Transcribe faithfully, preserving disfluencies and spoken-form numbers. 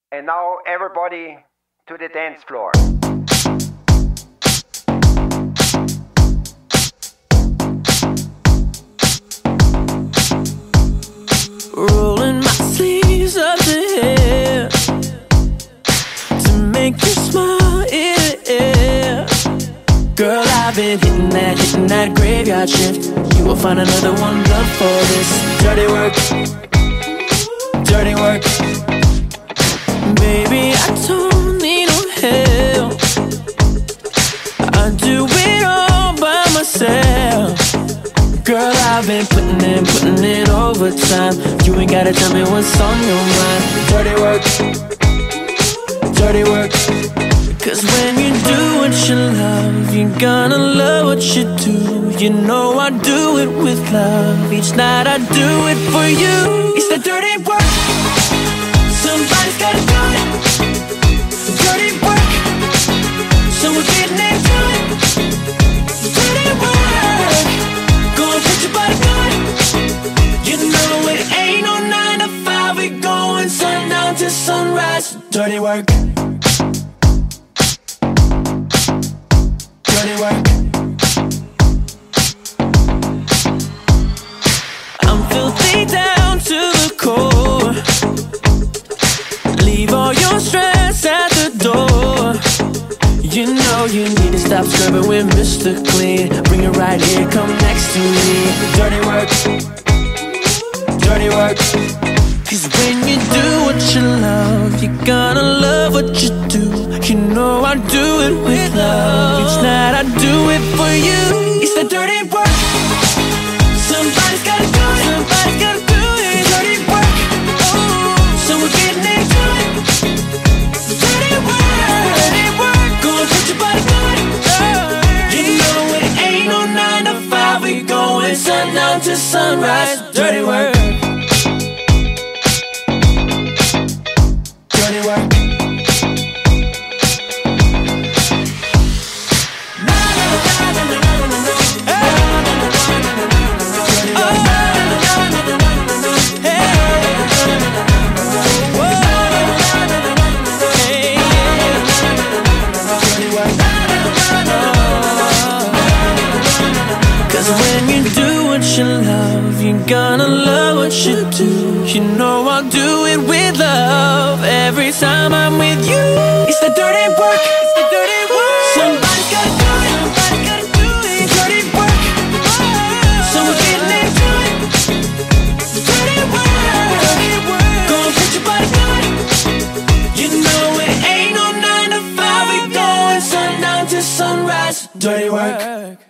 And now everybody to the dance floor. Rolling my sleeves up to here to make you smile, yeah, yeah. Girl, I've been hitting that, hitting that graveyard shift. You will find another one love for this dirty work, dirty work. Baby, I don't need no help. I do it all by myself. Girl, I've been putting in, putting in overtime. You ain't gotta tell me what's on your mind. Dirty work, dirty work. Cause when you do what you love, you're gonna love what you do. You know I do it with love. Each night I do it for you. It's the dirty work. Somebody's gotta do it. Dirty work. So we're getting into it. Dirty work. Go and put your body on it. You know it ain't no nine to five. We going sundown to sunrise. Dirty work. Dirty work. I'm filthy down to the core. Leave all your stress at the door. You know you need to stop scrubbing with Mister Clean. Bring it right here, come next to me. Dirty work, dirty work. Cause when you do what you love, you're gonna love what you do. You know I do it with love. Each night I do it for you. It's the dirty work. Somebody's gotta do it. Somebody's gotta do it. Dirty work. Oh, so we're getting into it. Dirty work. Dirty work. Go and put your body on it. You know it ain't no nine to five. We going sundown to sunrise. Dirty work. Dirty work. You love, you're gonna love what you do. You know I'll do it with love every time I'm with you. It's the dirty work. It's the dirty work. Somebody's gotta do it. Somebody's gotta do it. Dirty work. So we're getting into it. Dirty work. Dirty work. Go and put your body on it. You know it ain't no nine to five. We going sundown to sunrise. Dirty work.